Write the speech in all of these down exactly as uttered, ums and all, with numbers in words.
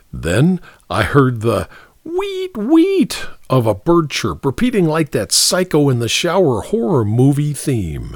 Then I heard the weet weet of a bird chirp repeating like that Psycho in the Shower horror movie theme.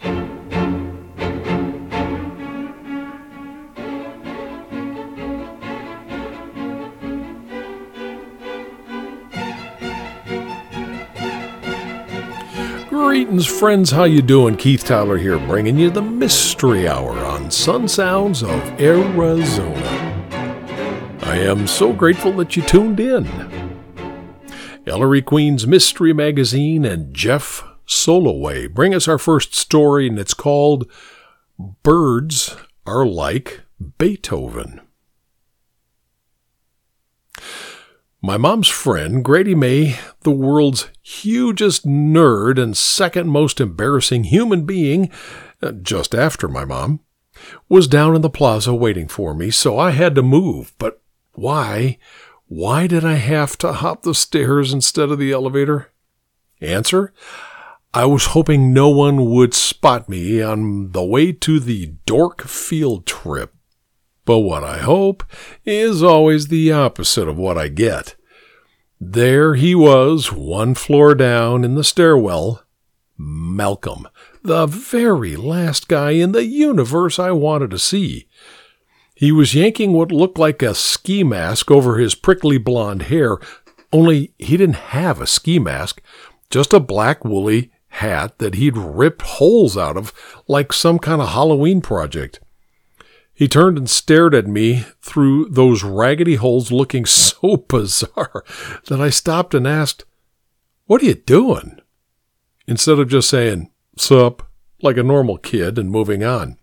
Greetings, friends. How you doing? Keith Tyler here, bringing you the Mystery Hour on Sun Sounds of Arizona. I am so grateful that you tuned in. Ellery Queen's Mystery Magazine and Jeff Soloway bring us our first story, and it's called Birds Are Like Beethoven. My mom's friend, Grady May, the world's hugest nerd and second most embarrassing human being, just after my mom, was down in the plaza waiting for me, so I had to move. But why? Why did I have to hop the stairs instead of the elevator? Answer: I was hoping no one would spot me on the way to the dork field trip. But what I hope is always the opposite of what I get. There he was, one floor down in the stairwell. Malcolm, the very last guy in the universe I wanted to see. He was yanking what looked like a ski mask over his prickly blonde hair, only he didn't have a ski mask, just a black woolly hat that he'd ripped holes out of like some kind of Halloween project. He turned and stared at me through those raggedy holes, looking so bizarre that I stopped and asked, "What are you doing?" Instead of just saying, "Sup," like a normal kid and moving on.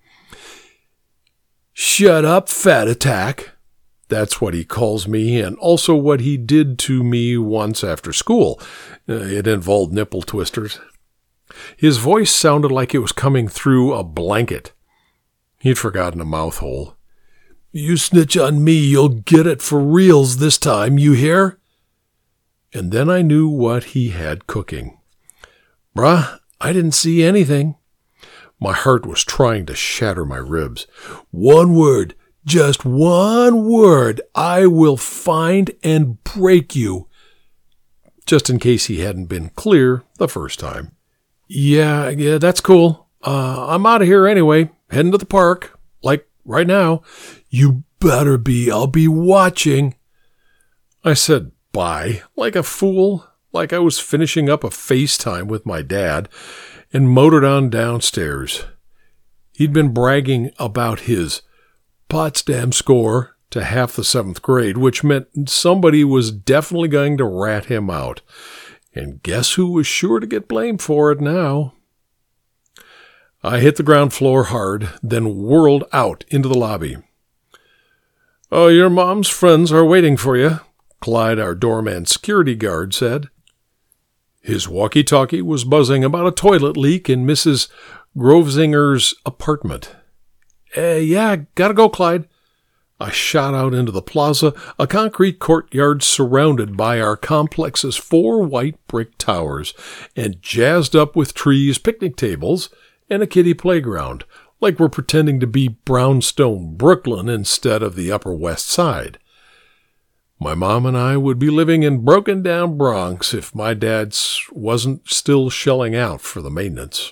"Shut up, fat attack." That's what he calls me, and also what he did to me once after school. Uh, it involved nipple twisters. His voice sounded like it was coming through a blanket. He'd forgotten a mouth hole. "You snitch on me, you'll get it for reals this time, you hear?" And then I knew what he had cooking. Bruh, I didn't see anything. My heart was trying to shatter my ribs. "One word, just one word, I will find and break you." Just in case he hadn't been clear the first time. Yeah, yeah, that's cool. Uh, I'm out of here anyway. Heading to the park, like right now. "You better be. I'll be watching." I said bye, like a fool, like I was finishing up a FaceTime with my dad, and motored on downstairs. He'd been bragging about his Potsdam score to half the seventh grade, which meant somebody was definitely going to rat him out. And guess who was sure to get blamed for it now? I hit the ground floor hard, then whirled out into the lobby. "Oh, your mom's friends are waiting for you," Clyde, our doorman security guard, said. His walkie-talkie was buzzing about a toilet leak in Missus Grovesinger's apartment. Eh, yeah, gotta go, Clyde. I shot out into the plaza, a concrete courtyard surrounded by our complex's four white brick towers, and jazzed up with trees, picnic tables, and a kiddie playground, like we're pretending to be brownstone Brooklyn instead of the Upper West Side. My mom and I would be living in broken-down Bronx if my dad wasn't still shelling out for the maintenance.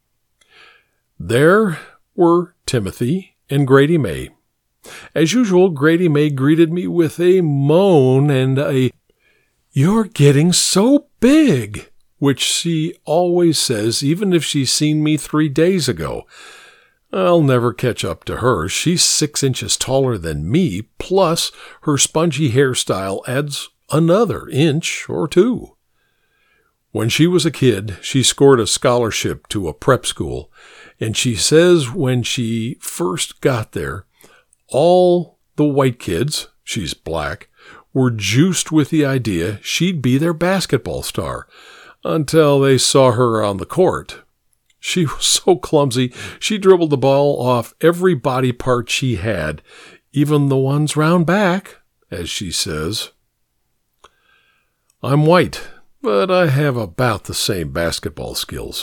There were Timothy and Grady May. As usual, Grady May greeted me with a moan and a, "You're getting so big," which she always says even if she's seen me three days ago. I'll never catch up to her. She's six inches taller than me, plus her spongy hairstyle adds another inch or two. When she was a kid, she scored a scholarship to a prep school, and she says when she first got there, all the white kids, she's black, were juiced with the idea she'd be their basketball star, until they saw her on the court. She was so clumsy, she dribbled the ball off every body part she had, even the ones round back, as she says. I'm white, but I have about the same basketball skills.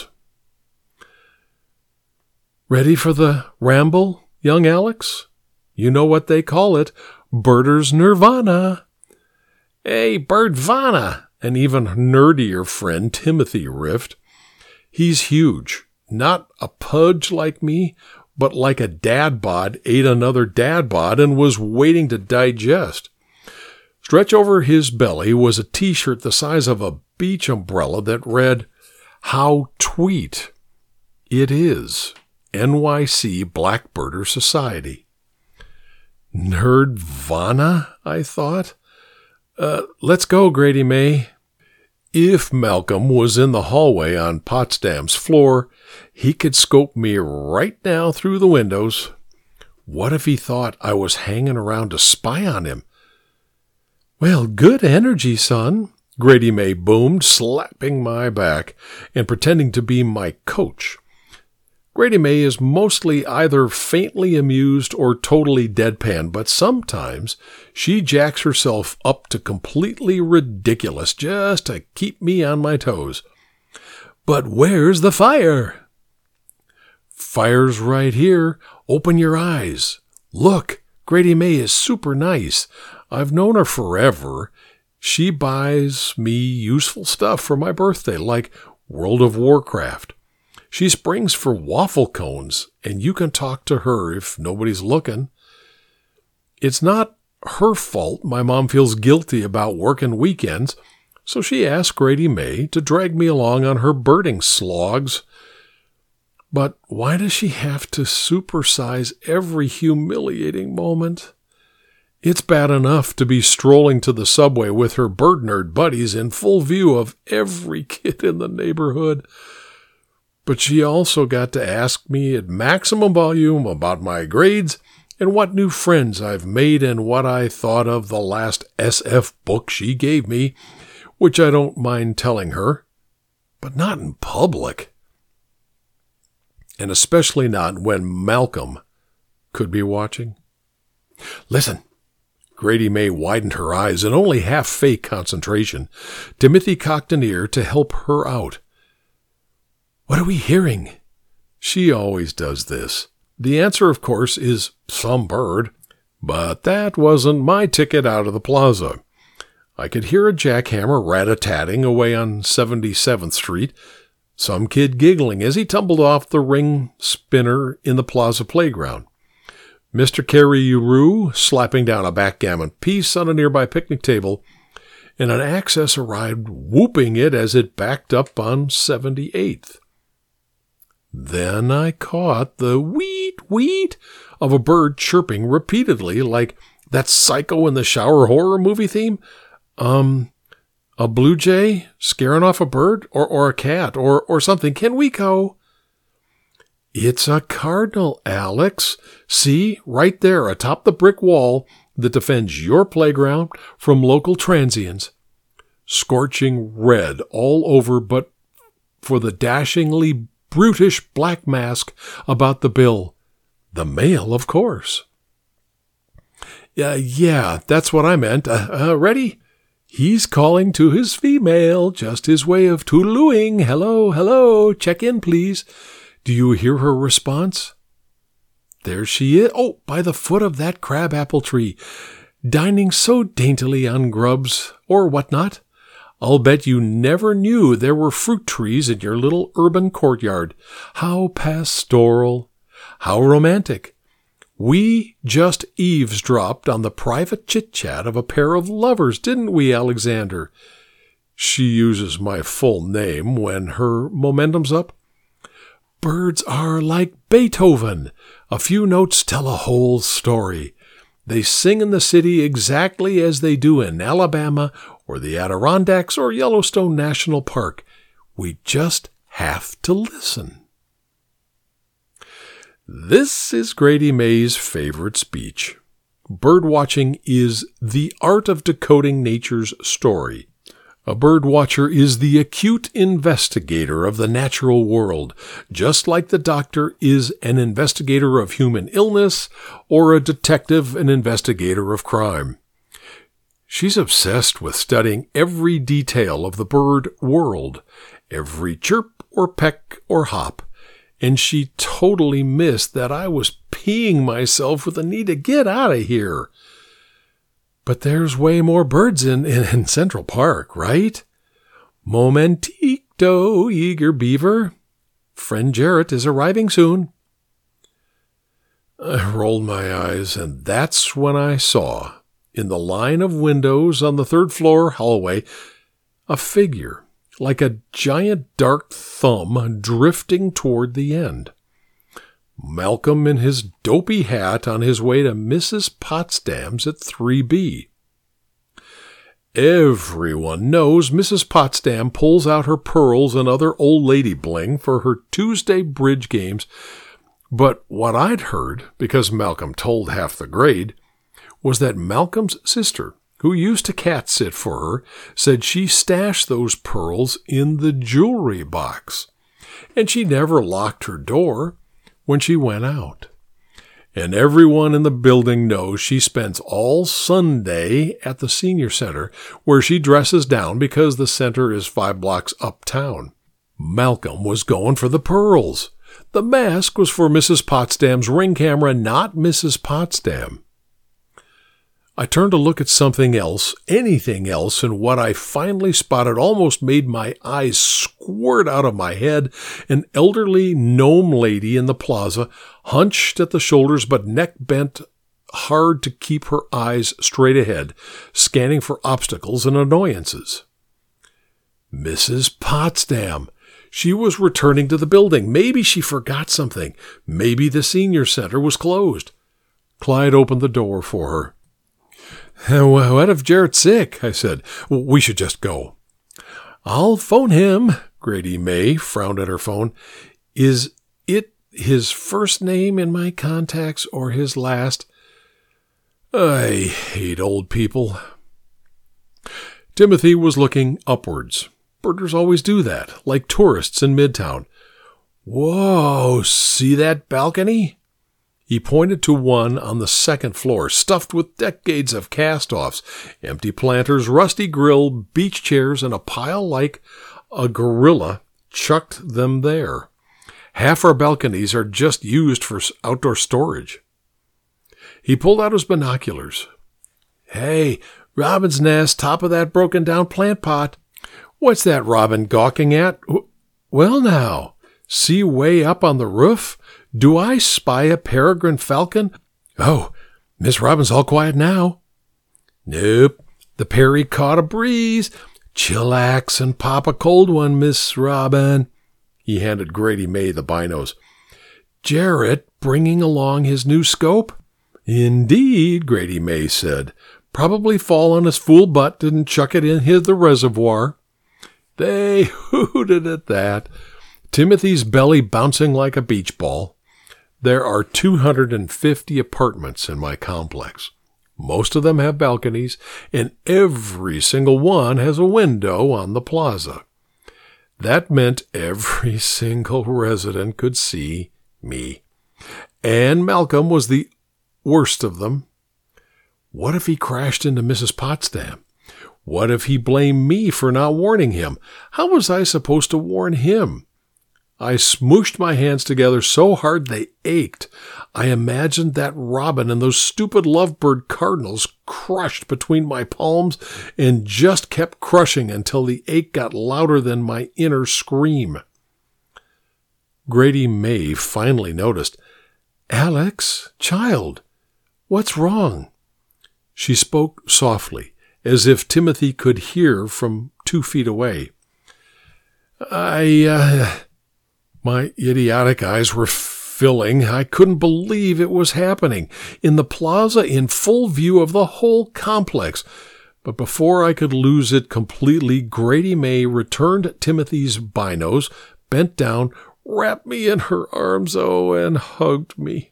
Ready for the ramble, young Alex? You know what they call it, Birders Nirvana. Hey, Birdvana, an even nerdier friend Timothy riffed. He's huge, not a pudge like me, but like a dad bod ate another dad bod and was waiting to digest. Stretched over his belly was a t-shirt the size of a beach umbrella that read, "How Tweet. It is N Y C Blackbirder Society." Nerdvana, I thought. Uh, let's go, Grady May. If Malcolm was in the hallway on Potsdam's floor, he could scope me right now through the windows. What if he thought I was hanging around to spy on him? Well, good energy, son, Grady May boomed, slapping my back and pretending to be my coach. Grady May is mostly either faintly amused or totally deadpan, but sometimes she jacks herself up to completely ridiculous just to keep me on my toes. But where's the fire? Fire's right here. Open your eyes. Look, Grady May is super nice. I've known her forever. She buys me useful stuff for my birthday, like World of Warcraft. She springs for waffle cones, and you can talk to her if nobody's looking. It's not her fault my mom feels guilty about working weekends, so she asked Grady May to drag me along on her birding slogs. But why does she have to supersize every humiliating moment? It's bad enough to be strolling to the subway with her bird nerd buddies in full view of every kid in the neighborhood. But she also got to ask me at maximum volume about my grades and what new friends I've made and what I thought of the last S F book she gave me, which I don't mind telling her, but not in public. And especially not when Malcolm could be watching. Listen. Grady May widened her eyes in only half-fake concentration. Timothy cocked an ear to help her out. What are we hearing? She always does this. The answer, of course, is some bird. But that wasn't my ticket out of the plaza. I could hear a jackhammer rat-a-tatting away on seventy-seventh Street, some kid giggling as he tumbled off the ring spinner in the plaza playground. Mister Carey-Roo slapping down a backgammon piece on a nearby picnic table, and an access arrived whooping it as it backed up on seventy-eighth. Then I caught the weet, weet of a bird chirping repeatedly like that Psycho in the Shower horror movie theme. Um, a blue jay scaring off a bird or, or a cat or, or something. Can we go? It's a cardinal, Alex. See, right there atop the brick wall that defends your playground from local transients. Scorching red all over but for the dashingly brutish black mask about the bill. The male, of course. Uh, yeah, that's what I meant. Uh, uh, ready? He's calling to his female, just his way of toodalooing. Hello, hello, check in, please. Do you hear her response? There she is. Oh, by the foot of that crabapple tree, dining so daintily on grubs or whatnot. I'll bet you never knew there were fruit trees in your little urban courtyard. How pastoral. How romantic. We just eavesdropped on the private chit-chat of a pair of lovers, didn't we, Alexander? She uses my full name when her momentum's up. Birds are like Beethoven. A few notes tell a whole story. They sing in the city exactly as they do in Alabama or the Adirondacks or Yellowstone National Park. We just have to listen. This is Grady May's favorite speech. Birdwatching is the art of decoding nature's story. A birdwatcher is the acute investigator of the natural world, just like the doctor is an investigator of human illness or a detective an investigator of crime. She's obsessed with studying every detail of the bird world, every chirp or peck or hop, and she totally missed that I was peeing myself with the need to get out of here. But there's way more birds in, in, in Central Park, right? Momentito, eager beaver. Friend Jarrett is arriving soon. I rolled my eyes, and that's when I saw, in the line of windows on the third floor hallway, a figure like a giant dark thumb drifting toward the end. Malcolm in his dopey hat on his way to Missus Potsdam's at three B. Everyone knows Missus Potsdam pulls out her pearls and other old lady bling for her Tuesday bridge games, but what I'd heard, because Malcolm told half the grade, was that Malcolm's sister, who used to cat sit for her, said she stashed those pearls in the jewelry box, and she never locked her door when she went out. And everyone in the building knows she spends all Sunday at the senior center, where she dresses down because the center is five blocks uptown. Malcolm was going for the pearls. The mask was for Missus Potsdam's ring camera, not Missus Potsdam. I turned to look at something else, anything else, and what I finally spotted almost made my eyes squirt out of my head. An elderly gnome lady in the plaza, hunched at the shoulders but neck bent hard to keep her eyes straight ahead, scanning for obstacles and annoyances. Missus Potsdam. She was returning to the building. Maybe she forgot something. Maybe the senior center was closed. Clyde opened the door for her. "What if Jarrett's sick?" I said. "We should just go." "I'll phone him." Grady May frowned at her phone. "Is it his first name in my contacts or his last? I hate old people." Timothy was looking upwards. Birders always do that, like tourists in Midtown. "Whoa, see that balcony?" He pointed to one on the second floor, stuffed with decades of cast-offs, empty planters, rusty grill, beach chairs, and a pile like a gorilla chucked them there. Half our balconies are just used for outdoor storage. He pulled out his binoculars. "Hey, robin's nest, top of that broken-down plant pot." "What's that robin gawking at?" "Well now, see way up on the roof? Do I spy a peregrine falcon?" "Oh, Miss Robin's all quiet now." "Nope, the Perry caught a breeze. Chillax and pop a cold one, Miss Robin." He handed Grady May the binos. "Jarrett bringing along his new scope?" "Indeed," Grady May said. "Probably fall on his fool butt, didn't chuck it in his the reservoir." They hooted at that, Timothy's belly bouncing like a beach ball. There are two hundred fifty apartments in my complex. Most of them have balconies, and every single one has a window on the plaza. That meant every single resident could see me. And Malcolm was the worst of them. What if he crashed into Missus Potsdam? What if he blamed me for not warning him? How was I supposed to warn him? I smooshed my hands together so hard they ached. I imagined that robin and those stupid lovebird cardinals crushed between my palms and just kept crushing until the ache got louder than my inner scream. Grady May finally noticed. "Alex, child, what's wrong?" She spoke softly, as if Timothy could hear from two feet away. I, uh... My idiotic eyes were filling. I couldn't believe it was happening. In the plaza, in full view of the whole complex. But before I could lose it completely, Grady May returned Timothy's binos, bent down, wrapped me in her arms, oh, and hugged me.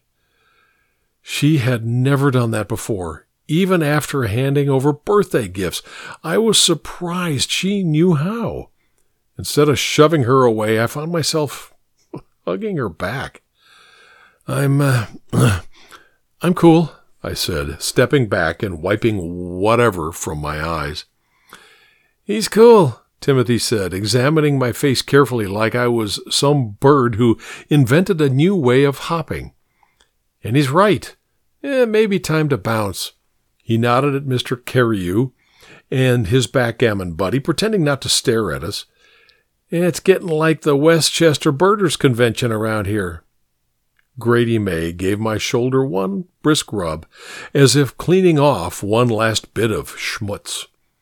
She had never done that before, even after handing over birthday gifts. I was surprised she knew how. Instead of shoving her away, I found myself hugging her back. I'm, uh, I'm cool, I said, stepping back and wiping whatever from my eyes. He's cool, Timothy said, examining my face carefully like I was some bird who invented a new way of hopping. And he's right. Eh, maybe time to bounce. He nodded at Mister Carew and his backgammon buddy, pretending not to stare at us. It's getting like the Westchester Birders Convention around here. Grady May gave my shoulder one brisk rub, as if cleaning off one last bit of schmutz.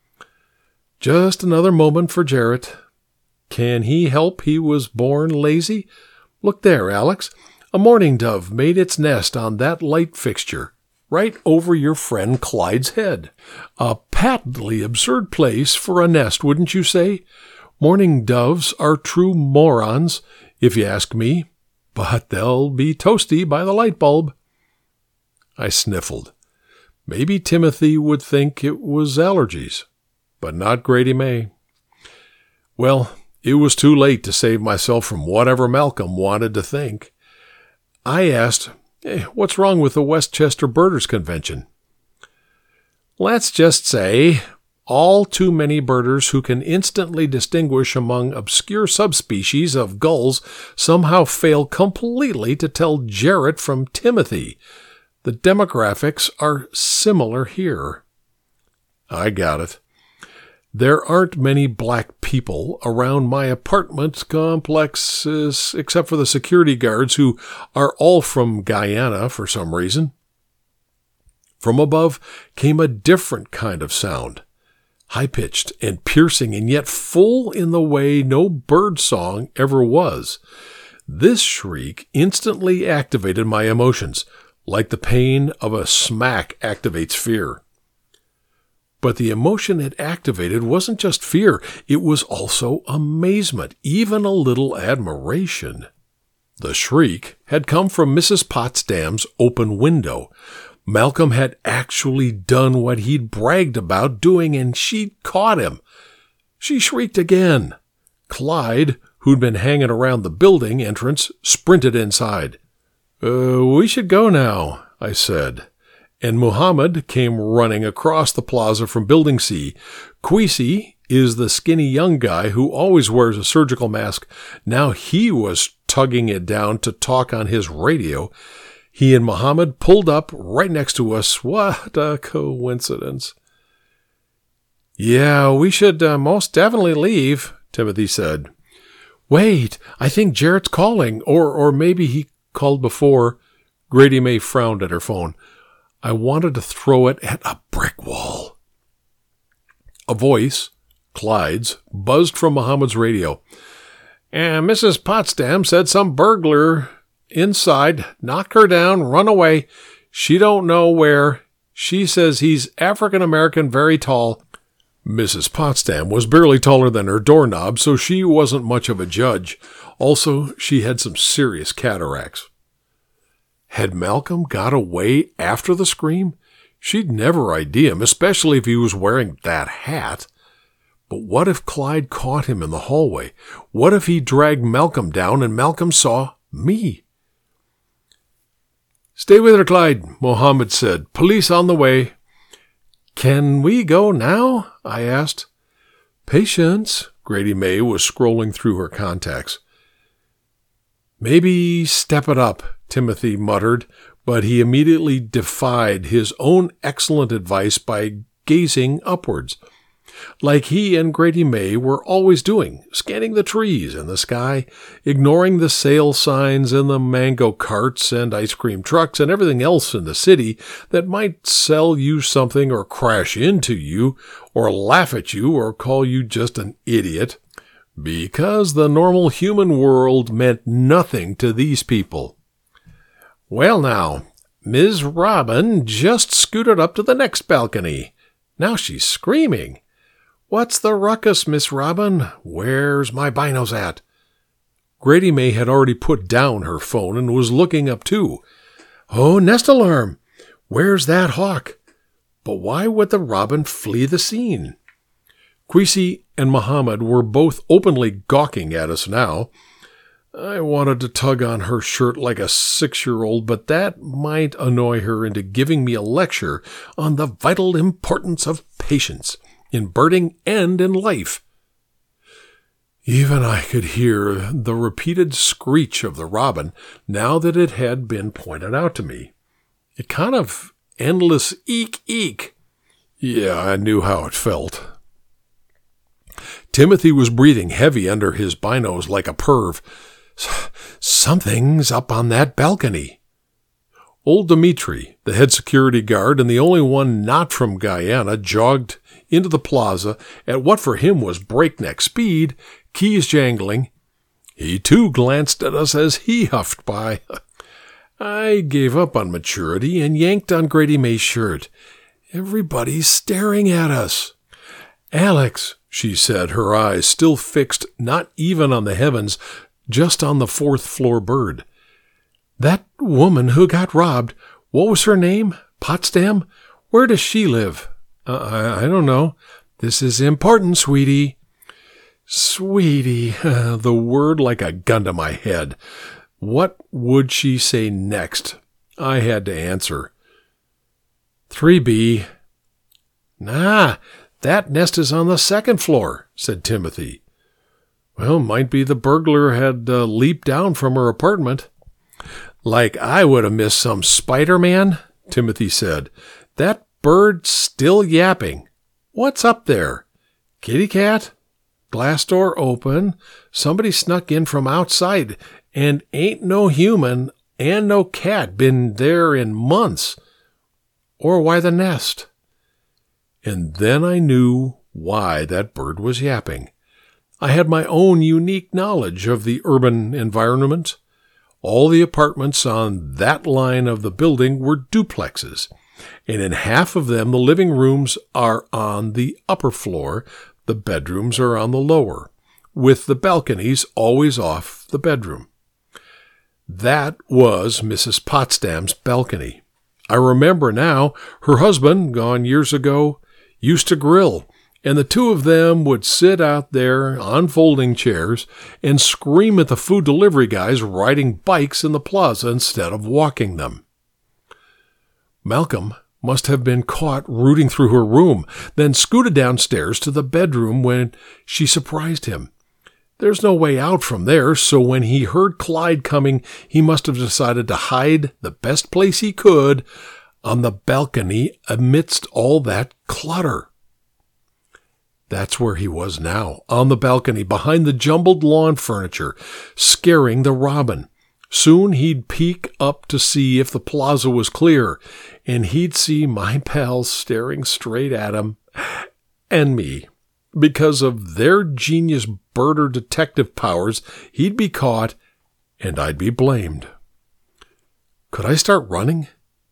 Just another moment for Jarrett. Can he help he was born lazy? Look there, Alex. A mourning dove made its nest on that light fixture, right over your friend Clyde's head. A patently absurd place for a nest, wouldn't you say? Mourning doves are true morons, if you ask me. But they'll be toasty by the light bulb. I sniffled. Maybe Timothy would think it was allergies, but not Grady May. Well, it was too late to save myself from whatever Malcolm wanted to think. I asked, hey, what's wrong with the Westchester Birders Convention? Let's just say all too many birders who can instantly distinguish among obscure subspecies of gulls somehow fail completely to tell Jarrett from Timothy. The demographics are similar here. I got it. There aren't many black people around my apartment complexes except for the security guards who are all from Guyana for some reason. From above came a different kind of sound. High-pitched and piercing, and yet full in the way no bird song ever was. This shriek instantly activated my emotions, like the pain of a smack activates fear. But the emotion it activated wasn't just fear, it was also amazement, even a little admiration. The shriek had come from Missus Potsdam's open window. Malcolm had actually done what he'd bragged about doing, and she'd caught him. She shrieked again. Clyde, who'd been hanging around the building entrance, sprinted inside. Uh, we should go now, I said, and Muhammad came running across the plaza from Building C. Queasy is the skinny young guy who always wears a surgical mask. Now he was tugging it down to talk on his radio. He and Muhammad pulled up right next to us. What a coincidence. Yeah, we should uh, most definitely leave, Timothy said. Wait, I think Jarrett's calling, or or maybe he called before. Grady May frowned at her phone. I wanted to throw it at a brick wall. A voice, Clyde's, buzzed from Muhammad's radio. And Missus Potsdam said some burglar inside, knock her down, run away. She don't know where. She says he's African-American, very tall. Missus Potsdam was barely taller than her doorknob, so she wasn't much of a judge. Also, she had some serious cataracts. Had Malcolm got away after the scream? She'd never I D him, especially if he was wearing that hat. But what if Clyde caught him in the hallway? What if he dragged Malcolm down and Malcolm saw me? Stay with her, Clyde, Muhammad said. Police on the way. Can we go now? I asked. Patience. Grady May was scrolling through her contacts. Maybe step it up, Timothy muttered, but he immediately defied his own excellent advice by gazing upwards, like he and Grady May were always doing, scanning the trees and the sky, ignoring the sale signs and the mango carts and ice cream trucks and everything else in the city that might sell you something or crash into you or laugh at you or call you just an idiot, because the normal human world meant nothing to these people. Well now, Miz Robin just scooted up to the next balcony. Now she's screaming. What's the ruckus, Miss Robin? Where's my binos at? Grady May had already put down her phone and was looking up too. Oh, nest alarm! Where's that hawk? But why would the robin flee the scene? Queasy and Muhammad were both openly gawking at us now. I wanted to tug on her shirt like a six-year-old, but that might annoy her into giving me a lecture on the vital importance of patience in birding and in life. Even I could hear the repeated screech of the robin now that it had been pointed out to me. A kind of endless eek eek. Yeah, I knew how it felt. Timothy was breathing heavy under his binos like a perv. Something's up on that balcony. Old Dmitri, the head security guard and the only one not from Guyana, jogged into the plaza at what for him was breakneck speed, keys jangling. He too glanced at us as he huffed by. I gave up on maturity and yanked on Grady May's shirt. Everybody's staring at us. Alex, she said, her eyes still fixed not even on the heavens, just on the fourth floor bird. That woman who got robbed, what was her name? Potsdam? Where does she live? Uh, I, I don't know. This is important, sweetie. Sweetie, uh, the word like a gun to my head. What would she say next? I had to answer. three B. Nah, that nest is on the second floor, said Timothy. Well, might be the burglar had uh, leaped down from her apartment. Like I would have missed some Spider-Man, Timothy said. That bird's still yapping. What's up there? Kitty cat? Glass door open. Somebody snuck in from outside, and ain't no human and no cat been there in months. Or why the nest? And then I knew why that bird was yapping. I had my own unique knowledge of the urban environment. All the apartments on that line of the building were duplexes, and in half of them the living rooms are on the upper floor, the bedrooms are on the lower, with the balconies always off the bedroom. That was Missus Potsdam's balcony. I remember now, her husband, gone years ago, used to grill, and the two of them would sit out there on folding chairs and scream at the food delivery guys riding bikes in the plaza instead of walking them. Malcolm must have been caught rooting through her room, then scooted downstairs to the bedroom when she surprised him. There's no way out from there, so when he heard Clyde coming, he must have decided to hide the best place he could on the balcony amidst all that clutter. That's where he was now, on the balcony, behind the jumbled lawn furniture, scaring the robin. Soon he'd peek up to see if the plaza was clear, and he'd see my pals staring straight at him, and me. Because of their genius birder detective powers, he'd be caught, and I'd be blamed. Could I start running?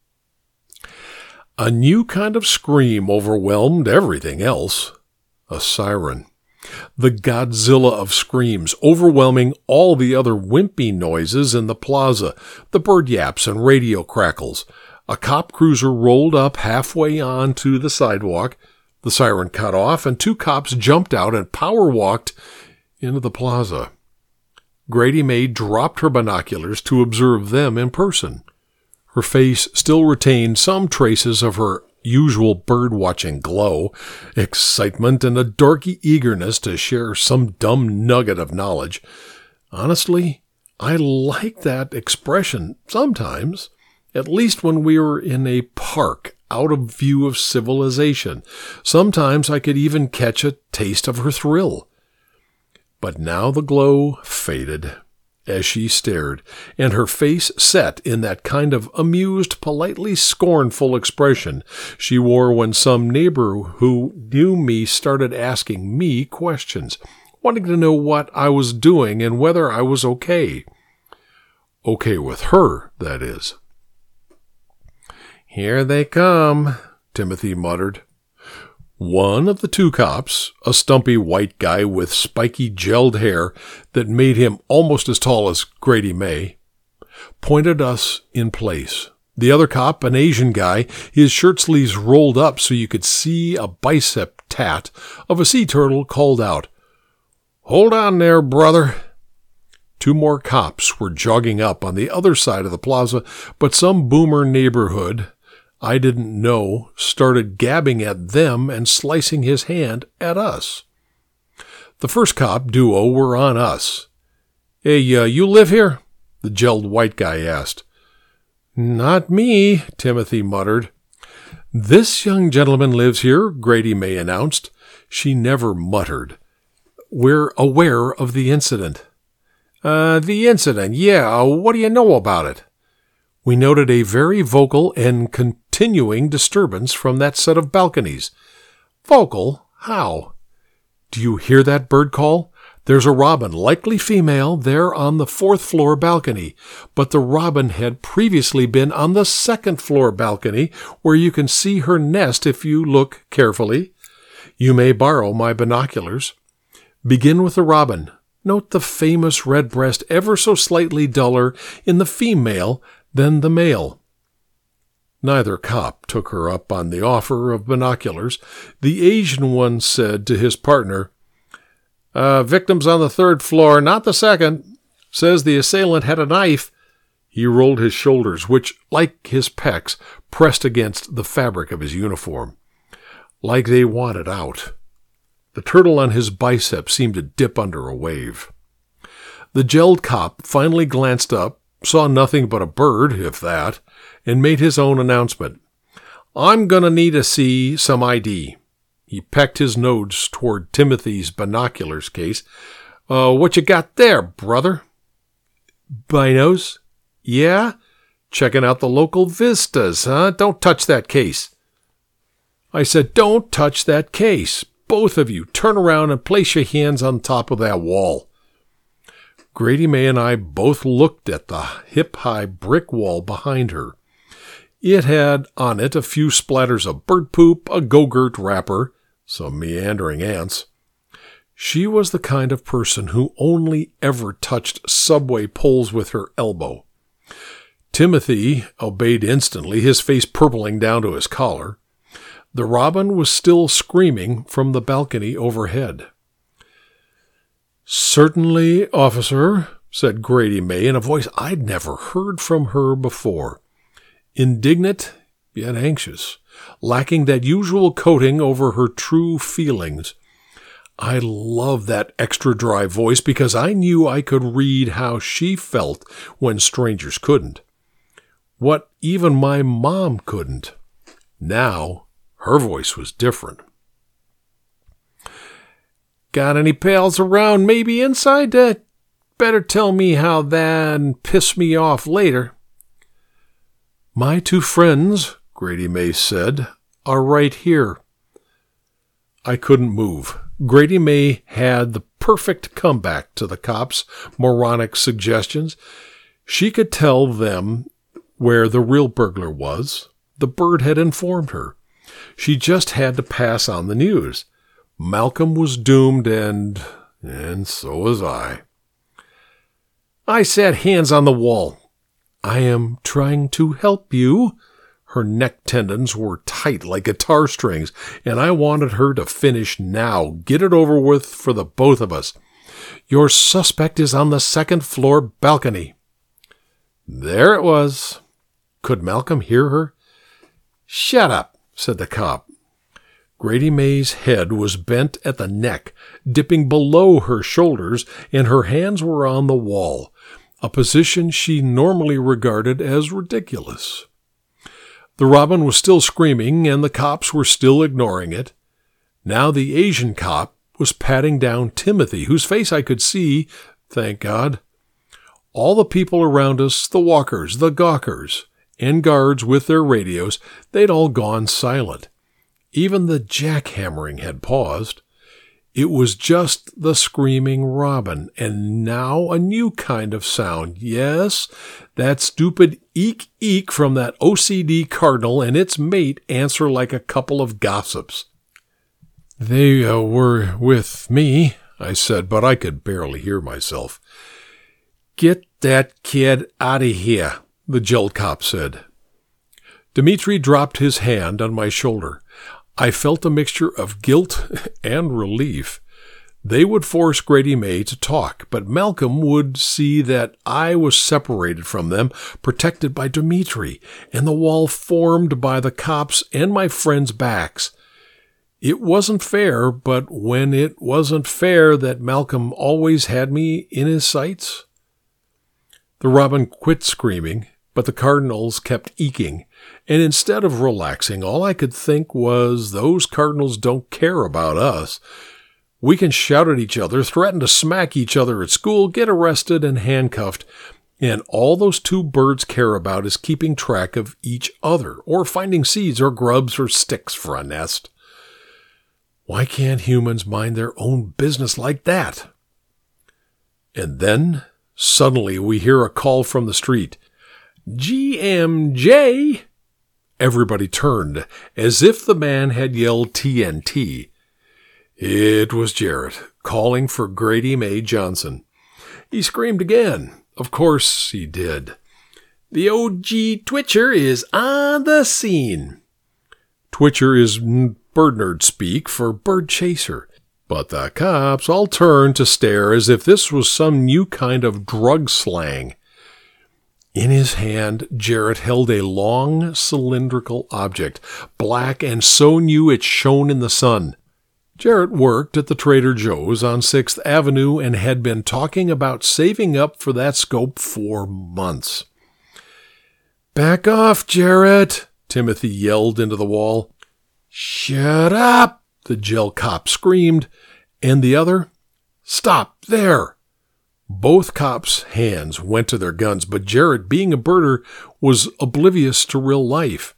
A new kind of scream overwhelmed everything else. A siren. The Godzilla of screams, overwhelming all the other wimpy noises in the plaza, the bird yaps and radio crackles. A cop cruiser rolled up halfway onto the sidewalk. The siren cut off, and two cops jumped out and power-walked into the plaza. Grady May dropped her binoculars to observe them in person. Her face still retained some traces of her usual bird-watching glow, excitement, and a dorky eagerness to share some dumb nugget of knowledge. Honestly, I like that expression sometimes, at least when we were in a park out of view of civilization. Sometimes I could even catch a taste of her thrill. But now the glow faded as she stared, and her face set in that kind of amused, politely scornful expression she wore when some neighbor who knew me started asking me questions, wanting to know what I was doing and whether I was okay. Okay with her, that is. "Here they come," Timothy muttered. One of the two cops, a stumpy white guy with spiky gelled hair that made him almost as tall as Grady May, pointed us in place. The other cop, an Asian guy, his shirt sleeves rolled up so you could see a bicep tat of a sea turtle, called out, "Hold on there, brother." Two more cops were jogging up on the other side of the plaza, but some boomer neighborhood I didn't know started gabbing at them and slicing his hand at us. The first cop duo were on us. "Hey, uh, you live here?" the gelled white guy asked. "Not me," Timothy muttered. "This young gentleman lives here," Grady May announced. She never muttered. "We're aware of the incident." Uh, the incident, yeah, what do you know about it?" "We noted a very vocal and continuing disturbance from that set of balconies." "Vocal? How?" "Do you hear that bird call? There's a robin, likely female, there on the fourth floor balcony, but the robin had previously been on the second floor balcony, where you can see her nest if you look carefully. You may borrow my binoculars. Begin with the robin. Note the famous red breast ever so slightly duller in the female than the male." Neither cop took her up on the offer of binoculars. The Asian one said to his partner, Uh, victim's on the third floor, not the second. Says the assailant had a knife." He rolled his shoulders, which, like his pecs, pressed against the fabric of his uniform, like they wanted out. The turtle on his bicep seemed to dip under a wave. The gelled cop finally glanced up, saw nothing but a bird, if that, and made his own announcement. "I'm gonna need to see some I D." He pecked his nose toward Timothy's binoculars case. Uh, what you got there, brother?" "Binos?" "Yeah? Checking out the local vistas, huh? Don't touch that case." "I said don't touch that case. Both of you, turn around and place your hands on top of that wall." Grady May and I both looked at the hip-high brick wall behind her. It had on it a few splatters of bird poop, a Go-Gurt wrapper, some meandering ants. She was the kind of person who only ever touched subway poles with her elbow. Timothy obeyed instantly, his face purpling down to his collar. The robin was still screaming from the balcony overhead. "Certainly, officer," said Grady May in a voice I'd never heard from her before. Indignant, yet anxious, lacking that usual coating over her true feelings. I loved that extra dry voice because I knew I could read how she felt when strangers couldn't. What even my mom couldn't. Now, her voice was different. "Got any pals around maybe inside? Uh, better tell me how that and piss me off later." "My two friends," Grady May said, "are right here." I couldn't move. Grady May had the perfect comeback to the cops' moronic suggestions. She could tell them where the real burglar was. The bird had informed her. She just had to pass on the news. Malcolm was doomed, and... and so was I. "I said hands on the wall." "I am trying to help you." Her neck tendons were tight like guitar strings, and I wanted her to finish now. Get it over with for the both of us. "Your suspect is on the second floor balcony." There it was. Could Malcolm hear her? "Shut up," said the cop. Grady May's head was bent at the neck, dipping below her shoulders, and her hands were on the wall, a position she normally regarded as ridiculous. The robin was still screaming, and the cops were still ignoring it. Now the Asian cop was patting down Timothy, whose face I could see, thank God. All the people around us, the walkers, the gawkers, and guards with their radios, they'd all gone silent. Even the jackhammering had paused. It was just the screaming robin, and now a new kind of sound. Yes, that stupid eek-eek from that O C D cardinal and its mate answer like a couple of gossips. "They uh, were with me," I said, but I could barely hear myself. "Get that kid out of here," the gelled cop said. Dmitri dropped his hand on my shoulder. I felt a mixture of guilt and relief. They would force Grady May to talk, but Malcolm would see that I was separated from them, protected by Dmitri, and the wall formed by the cops and my friends' backs. It wasn't fair, but when it wasn't fair that Malcolm always had me in his sights. The robin quit screaming, But the cardinals kept eking, and instead of relaxing, all I could think was, those cardinals don't care about us. We can shout at each other, threaten to smack each other at school, get arrested and handcuffed, and all those two birds care about is keeping track of each other, or finding seeds or grubs or sticks for a nest. Why can't humans mind their own business like that? And then, suddenly, we hear a call from the street. G M J! Everybody turned, as if the man had yelled T N T. It was Jarrett, calling for Grady May Johnson. He screamed again. Of course he did. The O G Twitcher is on the scene. Twitcher is bird nerd speak for bird chaser. But the cops all turned to stare as if this was some new kind of drug slang. In his hand, Jarrett held a long, cylindrical object, black and so new it shone in the sun. Jarrett worked at the Trader Joe's on sixth Avenue and had been talking about saving up for that scope for months. "Back off, Jarrett," Timothy yelled into the wall. "Shut up," the jail cop screamed, and the other, "Stop there." Both cops' hands went to their guns, but Jarrett, being a birder, was oblivious to real life.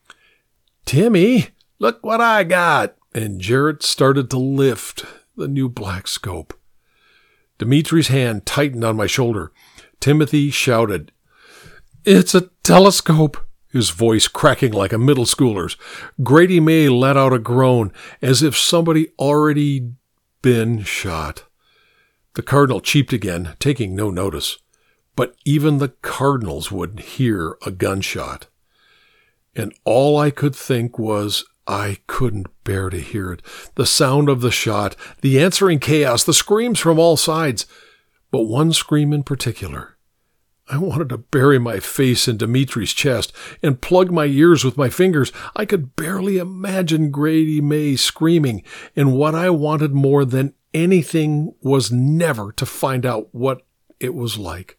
"Timmy, look what I got." And Jarrett started to lift the new black scope. Dimitri's hand tightened on my shoulder. Timothy shouted, "It's a telescope," his voice cracking like a middle schooler's. Grady May let out a groan, as if somebody already been shot. The cardinal cheeped again, taking no notice. But even the cardinals would hear a gunshot. And all I could think was, I couldn't bear to hear it. The sound of the shot, the answering chaos, the screams from all sides. But one scream in particular. I wanted to bury my face in Dimitri's chest and plug my ears with my fingers. I could barely imagine Grady May screaming, and what I wanted more than anything was never to find out what it was like.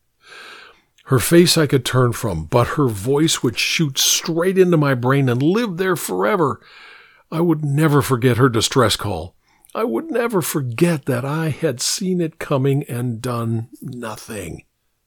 Her face I could turn from, but her voice would shoot straight into my brain and live there forever. I would never forget her distress call. I would never forget that I had seen it coming and done nothing.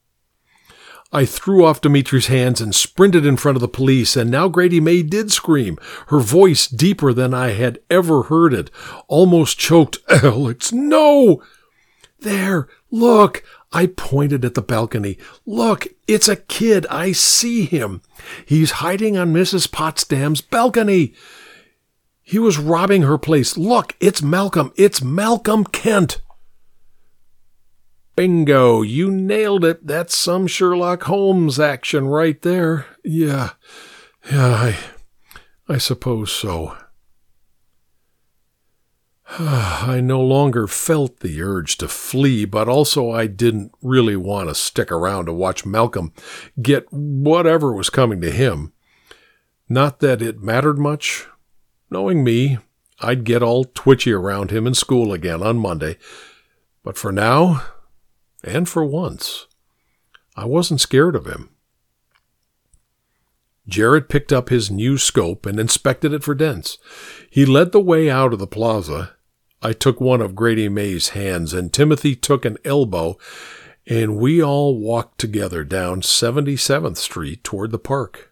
I threw off Dimitri's hands and sprinted in front of the police, and now Grady May did scream, her voice deeper than I had ever heard it, almost choked. "Alex, no!" "There, look!" I pointed at the balcony. "Look, it's a kid. I see him. He's hiding on Missus Potsdam's balcony. He was robbing her place. Look, it's Malcolm. It's Malcolm Kent." "Bingo, you nailed it. That's some Sherlock Holmes action right there." Yeah, yeah, I, I suppose so. I no longer felt the urge to flee, but also I didn't really want to stick around to watch Malcolm get whatever was coming to him. Not that it mattered much. Knowing me, I'd get all twitchy around him in school again on Monday. But for now, and for once, I wasn't scared of him. Jarrett picked up his new scope and inspected it for dents. He led the way out of the plaza. I took one of Grady May's hands, and Timothy took an elbow, and we all walked together down seventy-seventh Street toward the park.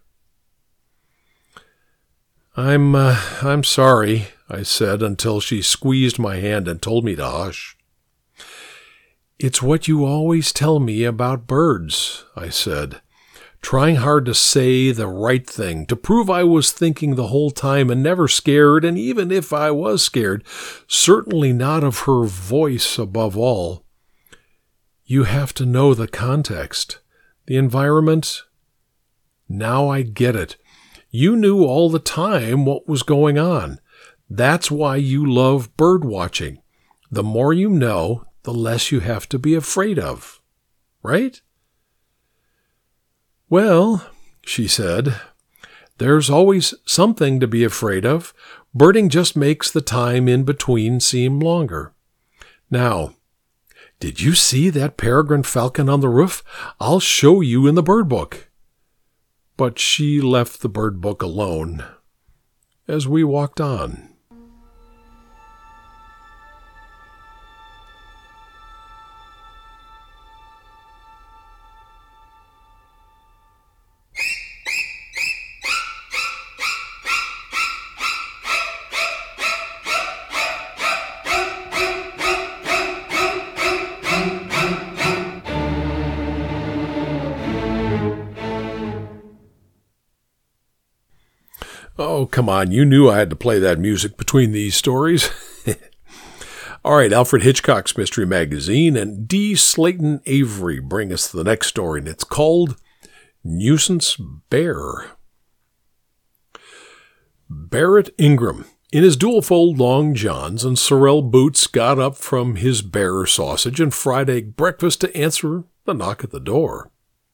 I'm, uh, I'm sorry, I said, until she squeezed my hand and told me to hush. "It's what you always tell me about birds," I said, trying hard to say the right thing, to prove I was thinking the whole time and never scared, and even if I was scared, certainly not of her voice above all. You have to know the context, the environment. Now I get it. You knew all the time what was going on. That's why you love bird watching. The more you know, the less you have to be afraid of, right? "Well," she said, "there's always something to be afraid of. Birding just makes the time in between seem longer. Now, did you see that peregrine falcon on the roof? I'll show you in the bird book." but she left the bird book alone as we walked on. Oh, come on. You knew I had to play that music between these stories. All right, Alfred Hitchcock's Mystery Magazine and D. Slayton Avery bring us the next story, and it's called Nuisance Bear. Barrett Ingram, in his dual-fold long johns and sorrel boots, got up from his bear sausage and fried egg breakfast to answer the knock at the door.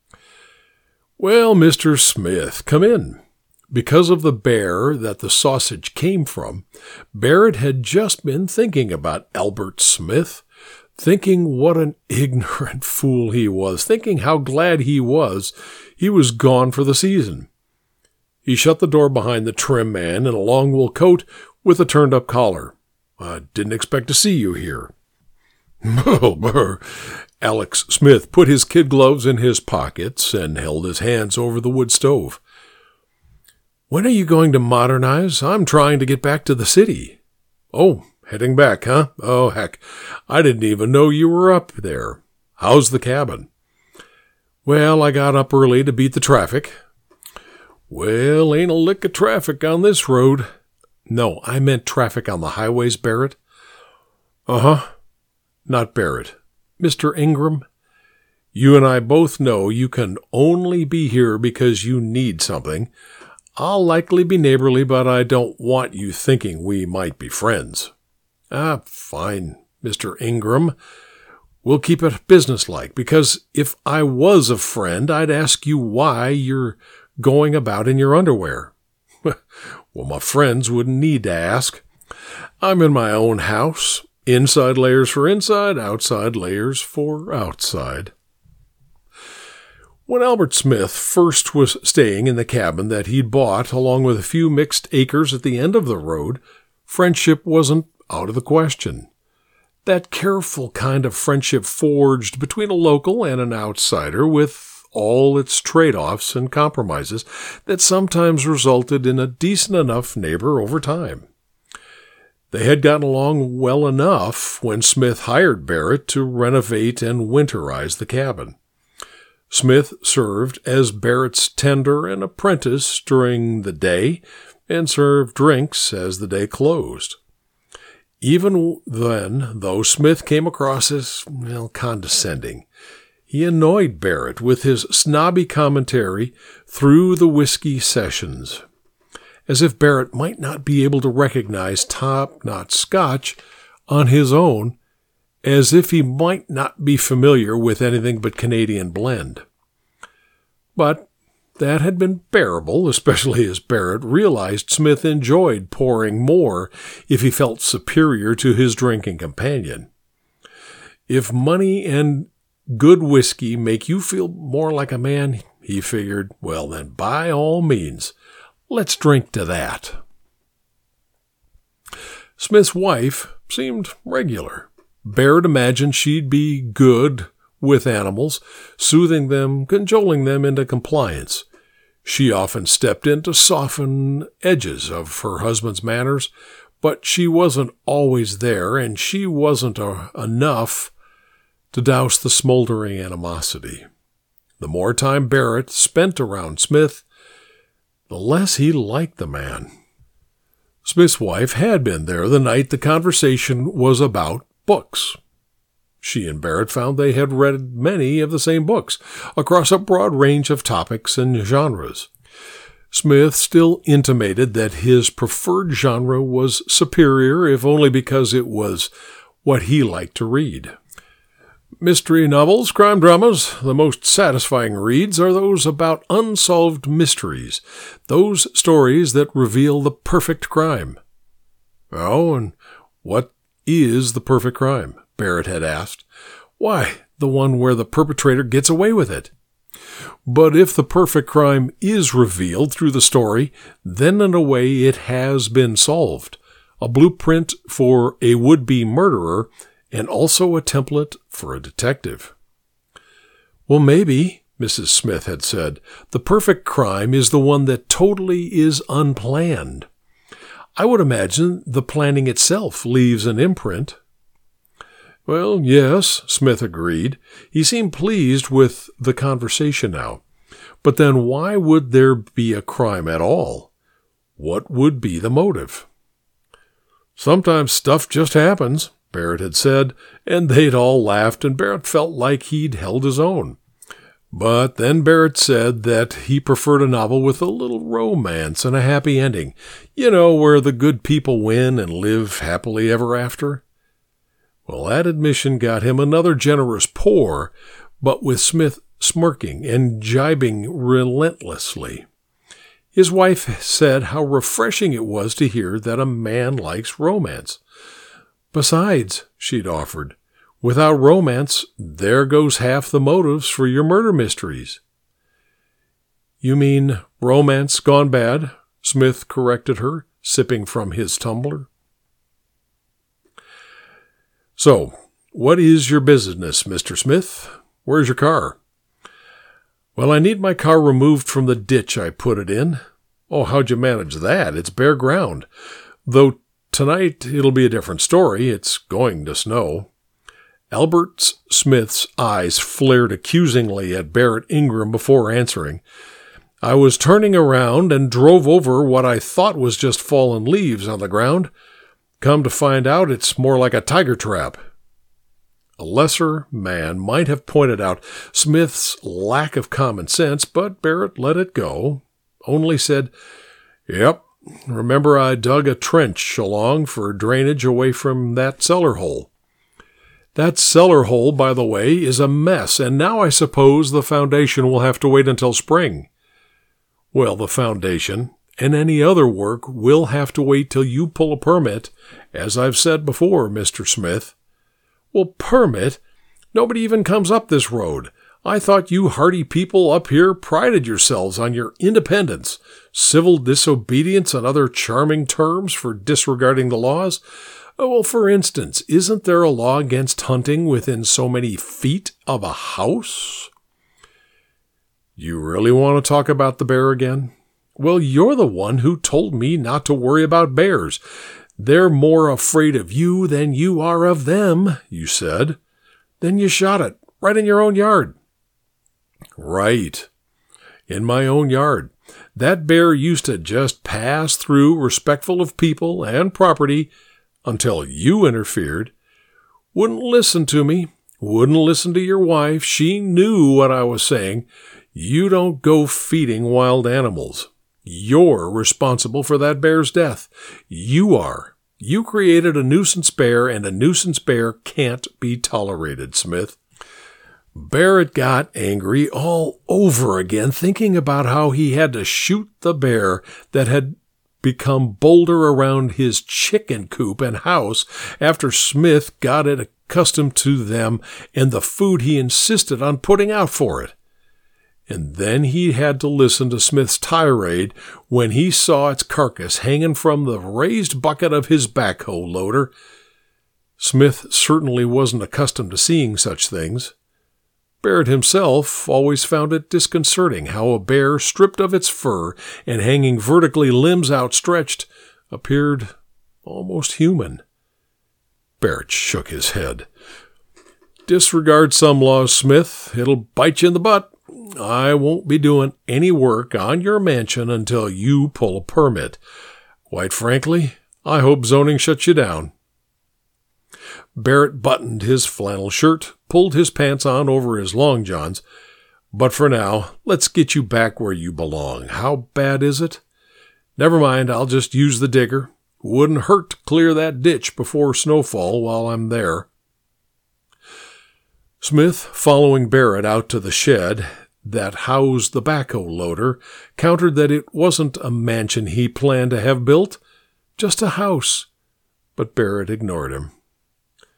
"Well, Mister Smith, come in." Because of the bear that the sausage came from, Barrett had just been thinking about Albert Smith, thinking what an ignorant fool he was, thinking how glad he was he was gone for the season. He shut the door behind the trim man in a long wool coat with a turned-up collar. "I didn't expect to see you here." "Oh, brr." Alex Smith put his kid gloves in his pockets and held his hands over the wood stove. "When are you going to modernize? I'm trying to get back to the city." "Oh, heading back, huh? Oh, heck, I didn't even know you were up there. How's the cabin?" "Well, I got up early to beat the traffic." "Well, ain't a lick of traffic on this road." "No, I meant traffic on the highways, Barrett." "Uh-huh. Not Barrett. Mister Ingram, you and I both know you can only be here because you need something. I'll likely be neighborly, but I don't want you thinking we might be friends." "Ah, fine, Mister Ingram. We'll keep it businesslike, because if I was a friend, I'd ask you why you're going about in your underwear." "Well, my friends wouldn't need to ask. I'm in my own house. Inside layers for inside, outside layers for outside." When Albert Smith first was staying in the cabin that he'd bought, along with a few mixed acres at the end of the road, friendship wasn't out of the question. That careful kind of friendship forged between a local and an outsider, with all its trade-offs and compromises that sometimes resulted in a decent enough neighbor over time. They had gotten along well enough when Smith hired Barrett to renovate and winterize the cabin. Smith served as Barrett's tender and apprentice during the day and served drinks as the day closed. Even then, though Smith came across as, well, condescending, he annoyed Barrett with his snobby commentary through the whiskey sessions, as if Barrett might not be able to recognize top-notch Scotch on his own, as if he might not be familiar with anything but Canadian blend. But that had been bearable, especially as Barrett realized Smith enjoyed pouring more if he felt superior to his drinking companion. If money and good whiskey make you feel more like a man, he figured, well then, by all means, let's drink to that. Smith's wife seemed regular. Barrett imagined she'd be good with animals, soothing them, cajoling them into compliance. She often stepped in to soften edges of her husband's manners, but she wasn't always there, and she wasn't uh, enough to douse the smoldering animosity. The more time Barrett spent around Smith, the less he liked the man. Smith's wife had been there the night the conversation was about books. She and Barrett found they had read many of the same books, across a broad range of topics and genres. Smith still intimated that his preferred genre was superior, if only because it was what he liked to read. Mystery novels, crime dramas, the most satisfying reads are those about unsolved mysteries, those stories that reveal the perfect crime. Oh, and what is the perfect crime? Barrett had asked. Why, the one where the perpetrator gets away with it. But if the perfect crime is revealed through the story, then in a way it has been solved. A blueprint for a would-be murderer and also a template for a detective. Well, maybe, Missus Smith had said, the perfect crime is the one that totally is unplanned. I would imagine the planning itself leaves an imprint. Well, yes, Smith agreed. He seemed pleased with the conversation now. But then why would there be a crime at all? What would be the motive? Sometimes stuff just happens, Barrett had said, and they'd all laughed, and Barrett felt like he'd held his own. But then Barrett said that he preferred a novel with a little romance and a happy ending. You know, where the good people win and live happily ever after. Well, that admission got him another generous pour, but with Smith smirking and jibing relentlessly. His wife said how refreshing it was to hear that a man likes romance. Besides, she'd offered, without romance, there goes half the motives for your murder mysteries. You mean romance gone bad? Smith corrected her, sipping from his tumbler. So, what is your business, Mister Smith? Where's your car? Well, I need my car removed from the ditch I put it in. Oh, how'd you manage that? It's bare ground. Though tonight it'll be a different story. It's going to snow. Albert Smith's eyes flared accusingly at Barrett Ingram before answering. I was turning around and drove over what I thought was just fallen leaves on the ground. Come to find out, it's more like a tiger trap. A lesser man might have pointed out Smith's lack of common sense, but Barrett let it go, only said, Yep, remember I dug a trench along for drainage away from that cellar hole. That cellar hole, by the way, is a mess, and now I suppose the foundation will have to wait until spring. Well, the foundation and any other work will have to wait till you pull a permit, as I've said before, Mister Smith. Well, permit? Nobody even comes up this road. I thought you hardy people up here prided yourselves on your independence, civil disobedience, and other charming terms for disregarding the laws. Oh, well, for instance, isn't there a law against hunting within so many feet of a house? You really want to talk about the bear again? Well, you're the one who told me not to worry about bears. They're more afraid of you than you are of them, you said. Then you shot it, right in your own yard. Right. In my own yard. That bear used to just pass through, respectful of people and property, until you interfered. Wouldn't listen to me. Wouldn't listen to your wife. She knew what I was saying. You don't go feeding wild animals. You're responsible for that bear's death. You are. You created a nuisance bear, and a nuisance bear can't be tolerated, Smith. Barrett got angry all over again, thinking about how he had to shoot the bear that had become bolder around his chicken coop and house after Smith got it accustomed to them and the food he insisted on putting out for it. And then he had to listen to Smith's tirade when he saw its carcass hanging from the raised bucket of his backhoe loader. Smith certainly wasn't accustomed to seeing such things. Barrett himself always found it disconcerting how a bear stripped of its fur and hanging vertically, limbs outstretched, appeared almost human. Barrett shook his head. Disregard some laws, Smith. It'll bite you in the butt. I won't be doing any work on your mansion until you pull a permit. Quite frankly, I hope zoning shuts you down. Barrett buttoned his flannel shirt, pulled his pants on over his long johns. But for now, let's get you back where you belong. How bad is it? Never mind, I'll just use the digger. Wouldn't hurt to clear that ditch before snowfall while I'm there. Smith, following Barrett out to the shed that housed the backhoe loader, countered that it wasn't a mansion he planned to have built, just a house. But Barrett ignored him.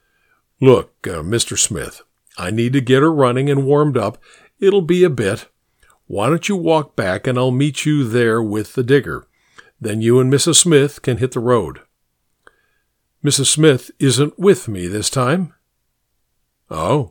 Look, uh, Mister Smith, I need to get her running and warmed up. It'll be a bit. Why don't you walk back and I'll meet you there with the digger. Then you and Missus Smith can hit the road." "Missus Smith isn't with me this time." "Oh."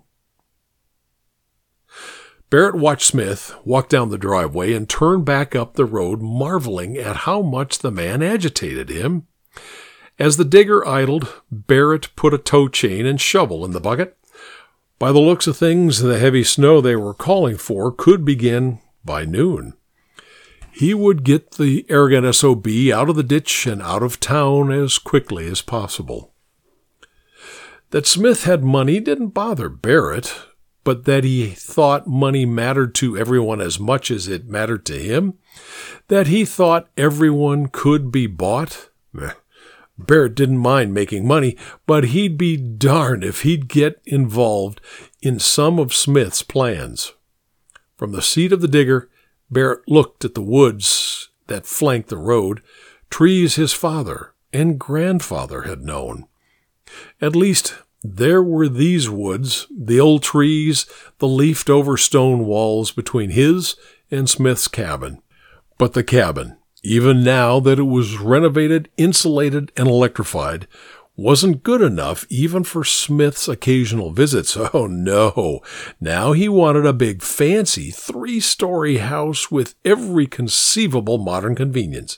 Barrett watched Smith walk down the driveway and turn back up the road, marveling at how much the man agitated him. As the digger idled, Barrett put a tow chain and shovel in the bucket. By the looks of things, the heavy snow they were calling for could begin by noon. He would get the arrogant S O B out of the ditch and out of town as quickly as possible. That Smith had money didn't bother Barrett, but that he thought money mattered to everyone as much as it mattered to him, that he thought everyone could be bought, eh, Barrett didn't mind making money, but he'd be darned if he'd get involved in some of Smith's plans. From the seat of the digger, Barrett looked at the woods that flanked the road, trees his father and grandfather had known. At least there were these woods, the old trees, the leafed-over stone walls between his and Smith's cabin. But the cabin, even now that it was renovated, insulated, and electrified, wasn't good enough even for Smith's occasional visits. Oh, no. Now he wanted a big, fancy, three-story house with every conceivable modern convenience,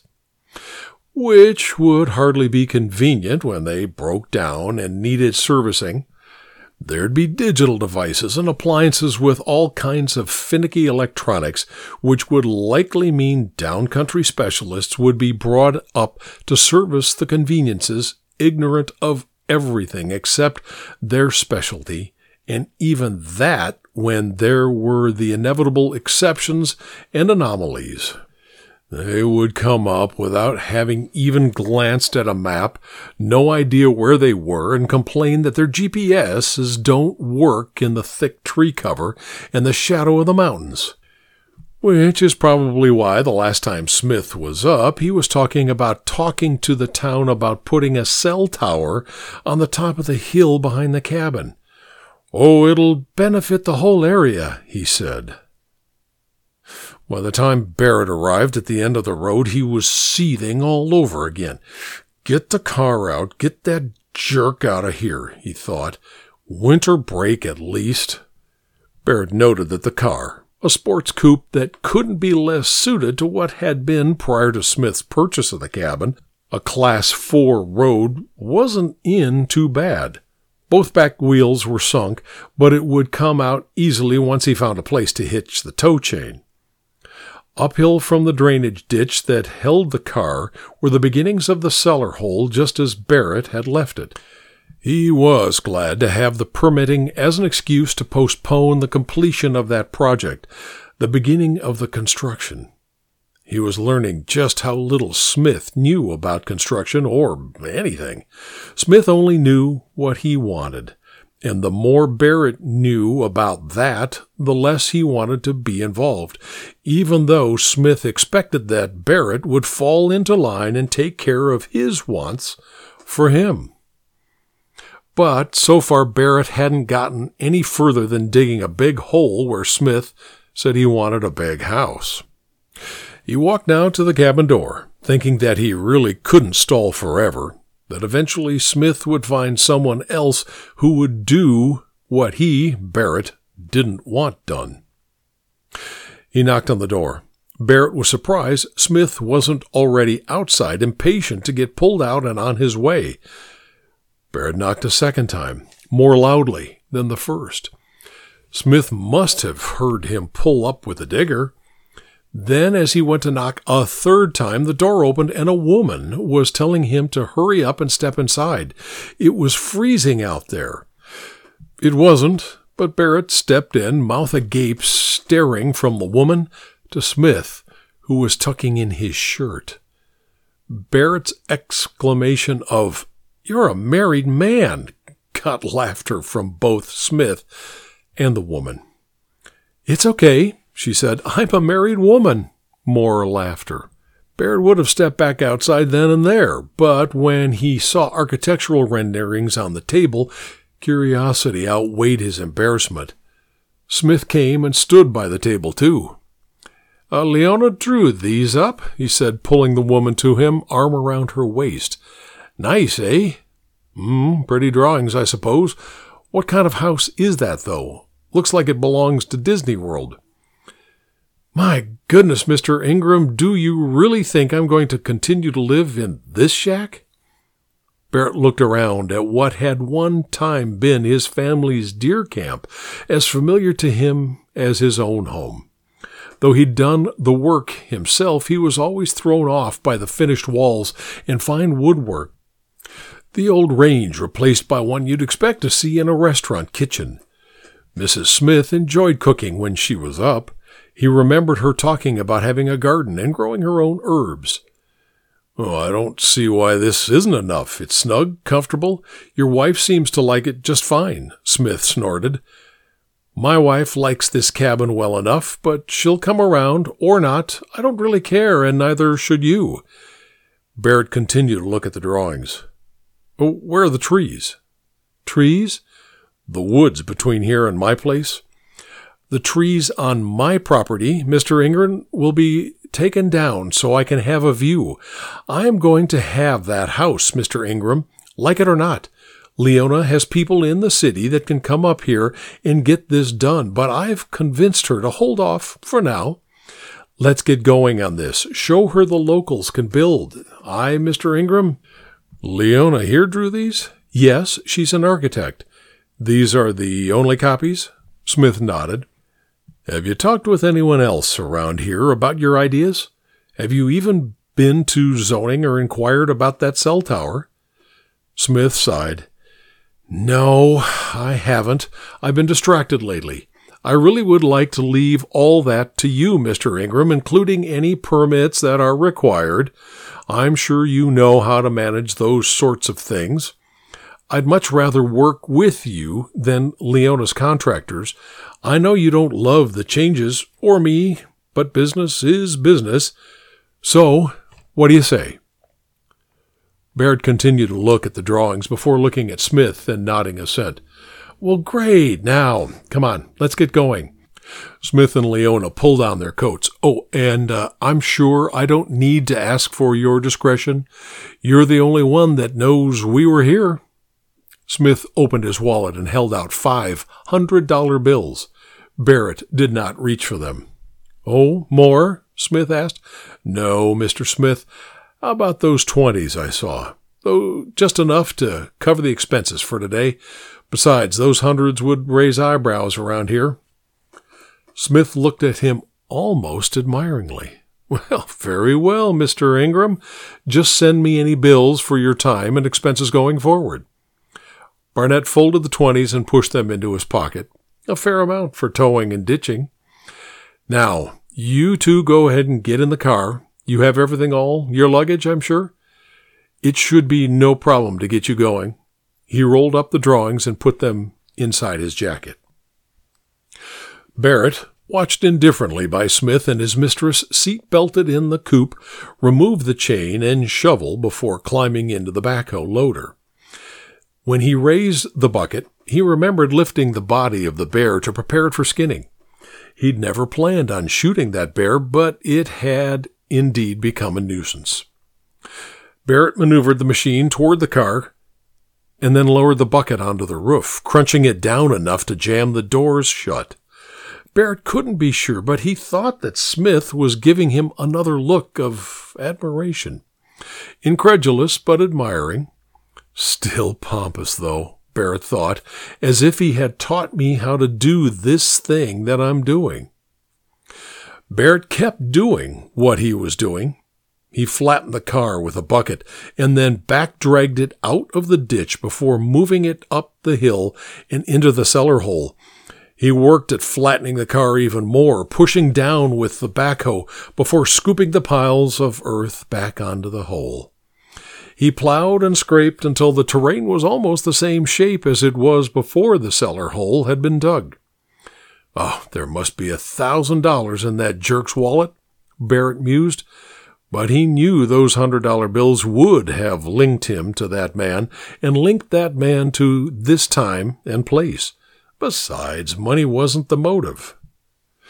which would hardly be convenient when they broke down and needed servicing. There'd be digital devices and appliances with all kinds of finicky electronics, which would likely mean downcountry specialists would be brought up to service the conveniences, ignorant of everything except their specialty, and even that when there were the inevitable exceptions and anomalies. They would come up without having even glanced at a map, no idea where they were, and complain that their G P S's don't work in the thick tree cover and the shadow of the mountains. Which is probably why the last time Smith was up, he was talking about talking to the town about putting a cell tower on the top of the hill behind the cabin. "Oh, it'll benefit the whole area," he said. By the time Barrett arrived at the end of the road, he was seething all over again. Get the car out, get that jerk out of here, he thought. Winter break at least. Barrett noted that the car, a sports coupe that couldn't be less suited to what had been prior to Smith's purchase of the cabin, a class four road, wasn't in too bad. Both back wheels were sunk, but it would come out easily once he found a place to hitch the tow chain. Uphill from the drainage ditch that held the car were the beginnings of the cellar hole, just as Barrett had left it. He was glad to have the permitting as an excuse to postpone the completion of that project, the beginning of the construction. He was learning just how little Smith knew about construction or anything. Smith only knew what he wanted, and the more Barrett knew about that, the less he wanted to be involved, even though Smith expected that Barrett would fall into line and take care of his wants for him. But so far Barrett hadn't gotten any further than digging a big hole where Smith said he wanted a big house. He walked now to the cabin door, thinking that he really couldn't stall forever, that eventually Smith would find someone else who would do what he, Barrett, didn't want done. He knocked on the door. Barrett was surprised Smith wasn't already outside, impatient to get pulled out and on his way. Barrett knocked a second time, more loudly than the first. Smith must have heard him pull up with the digger. Then, as he went to knock a third time, the door opened and a woman was telling him to hurry up and step inside. It was freezing out there. It wasn't, but Barrett stepped in, mouth agape, staring from the woman to Smith, who was tucking in his shirt. Barrett's exclamation of, "You're a married man," got laughter from both Smith and the woman. "It's okay," she said. "I'm a married woman." More laughter. Barrett would have stepped back outside then and there, but when he saw architectural renderings on the table, curiosity outweighed his embarrassment. Smith came and stood by the table, too. Uh, Leona drew these up, he said, pulling the woman to him, arm around her waist. Nice, eh? Hmm, pretty drawings, I suppose. What kind of house is that, though? Looks like it belongs to Disney World. My goodness, Mister Ingram, do you really think I'm going to continue to live in this shack? Barrett looked around at what had one time been his family's deer camp, as familiar to him as his own home. Though he'd done the work himself, he was always thrown off by the finished walls and fine woodwork. The old range replaced by one you'd expect to see in a restaurant kitchen. Missus Smith enjoyed cooking when she was up. He remembered her talking about having a garden and growing her own herbs. Oh, I don't see why this isn't enough. It's snug, comfortable. Your wife seems to like it just fine, Smith snorted. My wife likes this cabin well enough, but she'll come around, or not. I don't really care, and neither should you. Barrett continued to look at the drawings. Oh, where are the trees? Trees? The woods between here and my place? The trees on my property, Mister Ingram, will be taken down so I can have a view. I am going to have that house, Mister Ingram, like it or not. Leona has people in the city that can come up here and get this done, but I've convinced her to hold off for now. Let's get going on this. Show her the locals can build. I, Mister Ingram? Leona here drew these? Yes, she's an architect. These are the only copies? Smith nodded. Have you talked with anyone else around here about your ideas? Have you even been to zoning or inquired about that cell tower? Smith sighed. No, I haven't. I've been distracted lately. I really would like to leave all that to you, Mister Ingram, including any permits that are required. I'm sure you know how to manage those sorts of things. I'd much rather work with you than Leona's contractors. I know you don't love the changes, or me, but business is business. So, what do you say? Baird continued to look at the drawings before looking at Smith and nodding assent. Well, great. Now, come on, let's get going. Smith and Leona pulled on their coats. Oh, and uh, I'm sure I don't need to ask for your discretion. You're the only one that knows we were here. Smith opened his wallet and held out five hundred dollar bills. Barrett did not reach for them. Oh, more? Smith asked. No, Mister Smith. How about those twenties I saw? Though just enough to cover the expenses for today. Besides, those hundreds would raise eyebrows around here. Smith looked at him almost admiringly. Well, very well, Mister Ingram. Just send me any bills for your time and expenses going forward. Barnett folded the twenties and pushed them into his pocket. A fair amount for towing and ditching. Now, you two go ahead and get in the car. You have everything all, your luggage, I'm sure? It should be no problem to get you going. He rolled up the drawings and put them inside his jacket. Barrett, watched indifferently by Smith and his mistress, seat-belted in the coupe, removed the chain and shovel before climbing into the backhoe loader. When he raised the bucket, he remembered lifting the body of the bear to prepare it for skinning. He'd never planned on shooting that bear, but it had indeed become a nuisance. Barrett maneuvered the machine toward the car and then lowered the bucket onto the roof, crunching it down enough to jam the doors shut. Barrett couldn't be sure, but he thought that Smith was giving him another look of admiration. Incredulous, but admiring. Still pompous, though, Barrett thought, as if he had taught me how to do this thing that I'm doing. Barrett kept doing what he was doing. He flattened the car with a bucket and then back-dragged it out of the ditch before moving it up the hill and into the cellar hole. He worked at flattening the car even more, pushing down with the backhoe before scooping the piles of earth back onto the hole. He plowed and scraped until the terrain was almost the same shape as it was before the cellar hole had been dug. Oh, there must be a thousand dollars in that jerk's wallet, Barrett mused, but he knew those hundred-dollar bills would have linked him to that man and linked that man to this time and place. Besides, money wasn't the motive.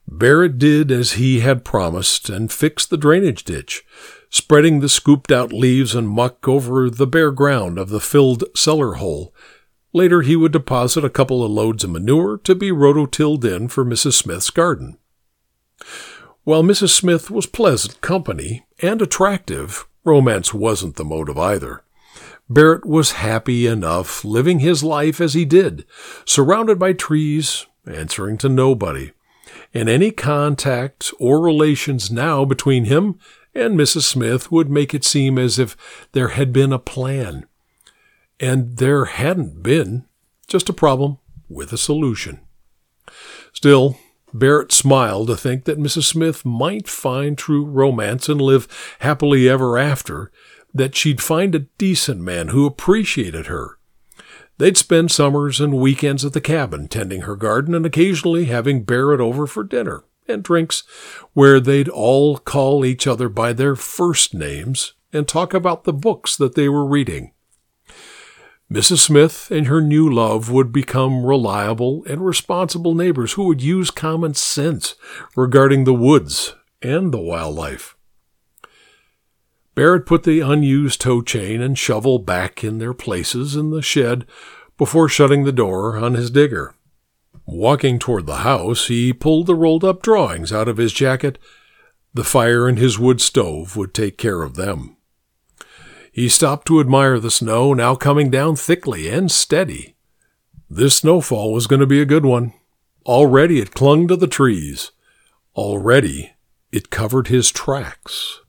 Barrett did as he had promised and fixed the drainage ditch, spreading the scooped-out leaves and muck over the bare ground of the filled cellar hole. Later he would deposit a couple of loads of manure to be rototilled in for Missus Smith's garden. While Missus Smith was pleasant company and attractive, romance wasn't the motive either. Barrett was happy enough living his life as he did, surrounded by trees, answering to nobody. And any contact or relations now between him and Missus Smith would make it seem as if there had been a plan. And there hadn't been, just a problem with a solution. Still, Barrett smiled to think that Missus Smith might find true romance and live happily ever after, that she'd find a decent man who appreciated her. They'd spend summers and weekends at the cabin, tending her garden and occasionally having Barrett over for dinner and drinks, where they'd all call each other by their first names and talk about the books that they were reading. Missus Smith and her new love would become reliable and responsible neighbors who would use common sense regarding the woods and the wildlife. Barrett put the unused tow chain and shovel back in their places in the shed before shutting the door on his digger. Walking toward the house, he pulled the rolled-up drawings out of his jacket. The fire in his wood stove would take care of them. He stopped to admire the snow, now coming down thickly and steady. This snowfall was going to be a good one. Already it clung to the trees. Already it covered his tracks.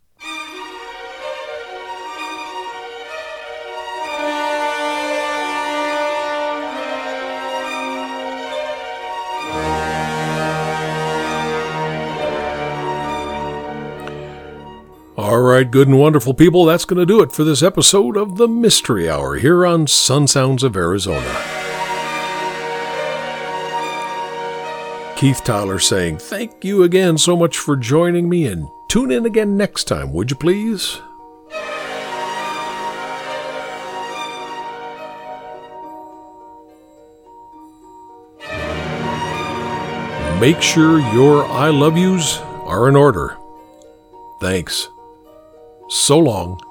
All right, good and wonderful people, that's going to do it for this episode of the Mystery Hour here on Sun Sounds of Arizona. Keith Tyler saying, thank you again so much for joining me, and tune in again next time, would you please? Make sure your I love yous are in order. Thanks. So long.